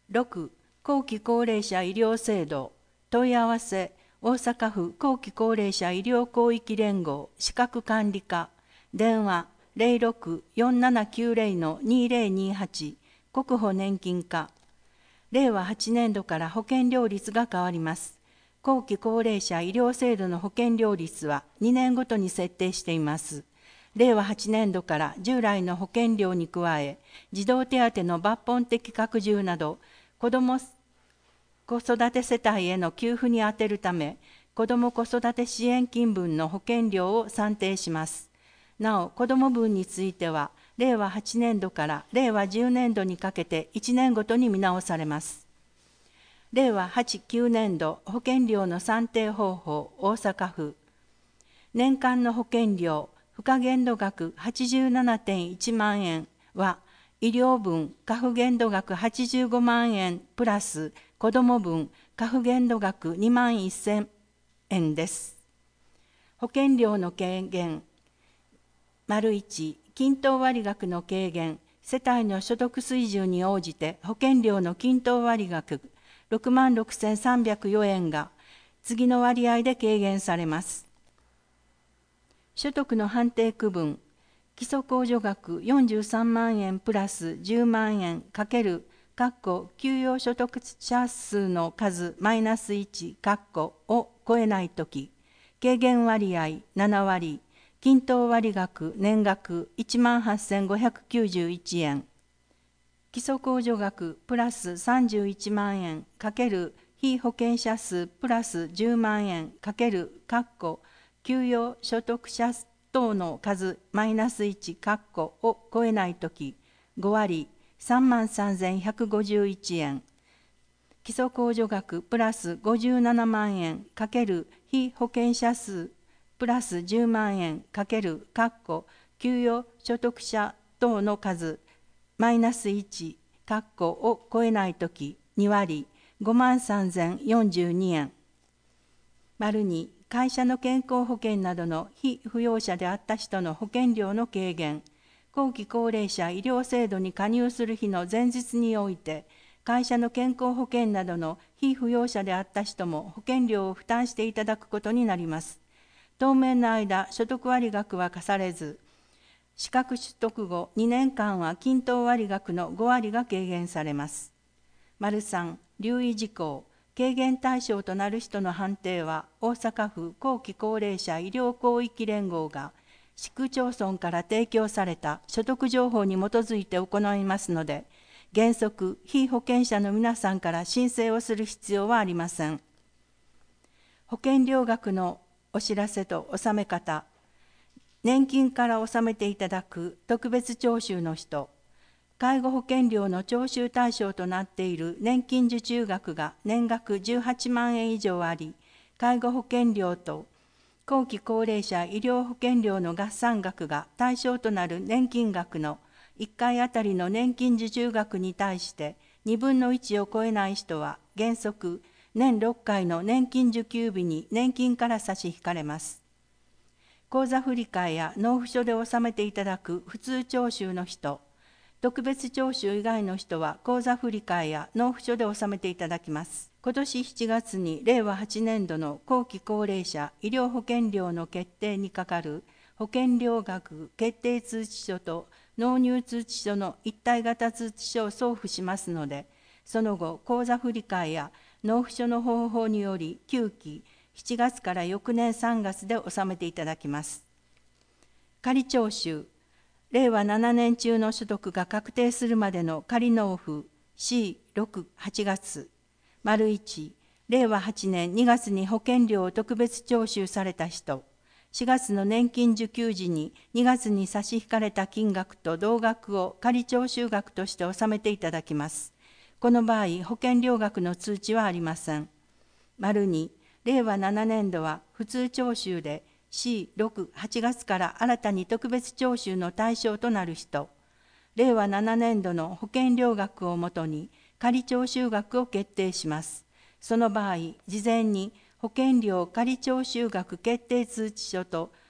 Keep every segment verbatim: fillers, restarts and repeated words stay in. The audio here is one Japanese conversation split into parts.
ろく、後期高齢者医療制度問い合わせ大阪府後期高齢者医療広域連合資格管理課電話 ゼロろく よんななきゅうゼロ にゼロにはち 国保年金課。令和はちねん度から保険料率が変わります。後期高齢者医療制度の保険料率はにねんごとに設定しています。令和はちねん度から従来の保険料に加え、児童手当の抜本的拡充など、子ども子育て世帯への給付に充てるため、子ども子育て支援金分の保険料を算定します。なお、子ども分については、令和はちねん度から令和じゅうねん度にかけていちねんごとに見直されます。令和はち、きゅうねん度保険料の算定方法大阪府。年間の保険料付加限度額 はちじゅうななてんいちまんえんは、医療分加付限度額はちじゅうごまんえんプラス子ども分加付限度額にまんせんえんです。保険料の軽減。丸いち、均等割額の軽減。世帯の所得水準に応じて保険料の均等割額ろくまんろくせんさんびゃくよえんが次の割合で軽減されます。所得の判定区分。基礎控除額よんじゅうさんまんえんプラスじゅうまんえんかける給与所得者数の数マイナスいちを超えないとき、軽減割合ななわり、均等割額年額いちまんはっせんごひゃくきゅうじゅういちえん、基礎控除額プラスさんじゅういちまんえんかける被保険者数プラスじゅうまんえんかける給与所得者等の数マイナスいちを超えないとき、ごわり、さんまんさんぜんひゃくごじゅういちえん、基礎控除額プラスごじゅうななまんえんかける被保険者数プラスじゅうまんえんかける給与所得者等の数マイナスいちを超えないとき、にわり、ごまんさんぜんよんじゅうにえん。丸に、会社の健康保険などの被扶養者であった人の保険料の軽減。後期高齢者医療制度に加入する日の前日において、会社の健康保険などの被扶養者であった人も保険料を負担していただくことになります。当面の間、所得割額は課されず、資格取得後にねんかんは均等割額のごわりが軽減されます。丸さん、留意事項。軽減対象となる人の判定は、大阪府後期高齢者医療広域連合が、市区町村から提供された所得情報に基づいて行いますので、原則、被保険者の皆さんから申請をする必要はありません。保険料額のお知らせと納め方。年金から納めていただく特別徴収の人、介護保険料の徴収対象となっている年金受注額が年額じゅうはちまんえん以上あり、介護保険料と後期高齢者医療保険料の合算額が対象となる年金額のいっかいあたりの年金受注額に対してにぶんのいちを超えない人は原則年ろっかいの年金受給日に年金から差し引かれます。口座振替や納付書で納めていただく普通徴収の人、特別徴収以外の人は口座振替や納付書で納めていただきます。今年しちがつに令和はちねん度の後期高齢者医療保険料の決定にかかる保険料額決定通知書と納入通知書の一体型通知書を送付しますので、その後、口座振替や納付書の方法により旧期しちがつから翌年さんがつで納めていただきます。仮徴収。令和ななねん中の所得が確定するまでの仮納付 シーろく、はちがつ。丸いち、令和はちねんにがつに保険料を特別徴収された人、しがつの年金受給時ににがつに差し引かれた金額と同額を仮徴収額として納めていただきます。この場合、保険料額の通知はありません。丸に、令和ななねん度は普通徴収で、シーろく、はちがつから新たに特別徴収の対象となる人、令和ななねん度の保険料額をもとに仮徴収額を決定します。その場合、事前に保険料仮徴収額決定通知書と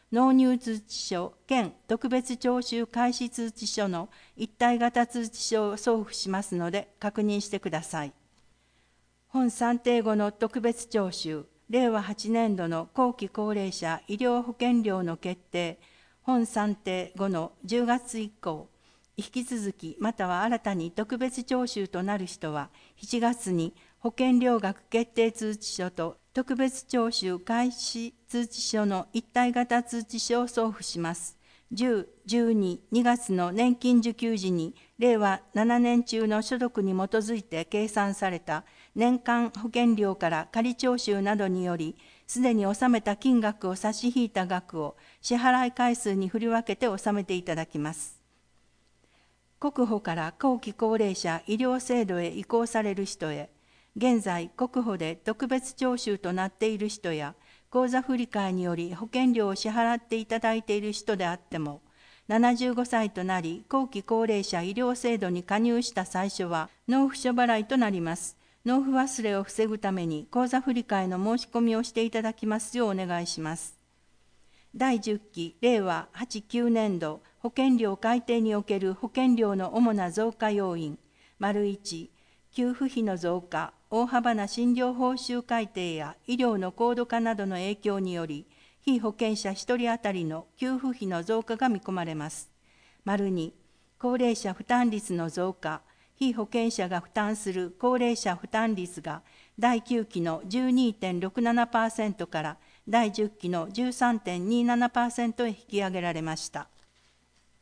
納入通知書兼特別徴収開始通知書の一体型通知書を送付しますので確認してください。本算定後の特別徴収、れいわはちねんどの後期高齢者医療保険料の決定、本算定後のじゅうがつ以降、引き続きまたは新たに特別徴収となる人は、しちがつに保険料額決定通知書と特別徴収開始通知書の一体型通知書を送付します。じゅう、じゅうに、にがつの年金受給時に、れいわななねん中の所得に基づいて計算された年間保険料から仮徴収などにより、すでに納めた金額を差し引いた額を支払い回数に振り分けて納めていただきます。国保から後期高齢者医療制度へ移行される人へ、現在国保で特別徴収となっている人や、口座振替により保険料を支払っていただいている人であっても、ななじゅうごさいとなり後期高齢者医療制度に加入した最初は納付書払いとなります。納付忘れを防ぐために口座振替の申し込みをしていただきますようお願いします。だいじゅっきれいわはち、きゅうねんど保険料改定における保険料の主な増加要因、丸いち、給付費の増加、大幅な診療報酬改定や医療の高度化などの影響により、被保険者ひとり当たりの給付費の増加が見込まれます。丸に、高齢者負担率の増加、被保険者が負担する高齢者負担率がだいきゅうきの じゅうにてんろくななパーセント からだいじゅっきの じゅうさんてんにじゅうななパーセント へ引き上げられました。